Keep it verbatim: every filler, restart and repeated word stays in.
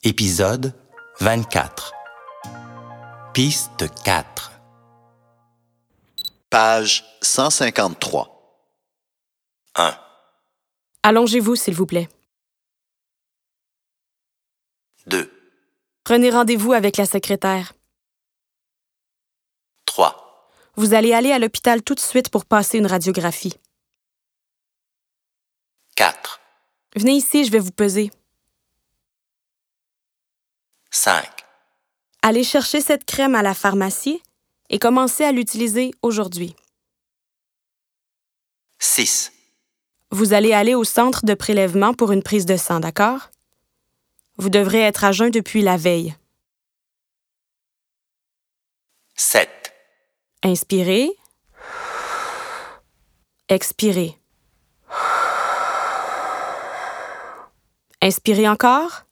Épisode vingt-quatre. Piste quatre. Page cent cinquante-trois. un. Allongez-vous, s'il vous plaît. deux. Prenez rendez-vous avec la secrétaire. trois. Vous allez aller à l'hôpital tout de suite pour passer une radiographie. quatre. Venez ici, je vais vous peser. cinq. Allez chercher cette crème à la pharmacie et commencez à l'utiliser aujourd'hui. six. Vous allez aller au centre de prélèvement pour une prise de sang, d'accord? Vous devrez être à jeun depuis la veille. sept. Inspirez. Expirez. Inspirez encore.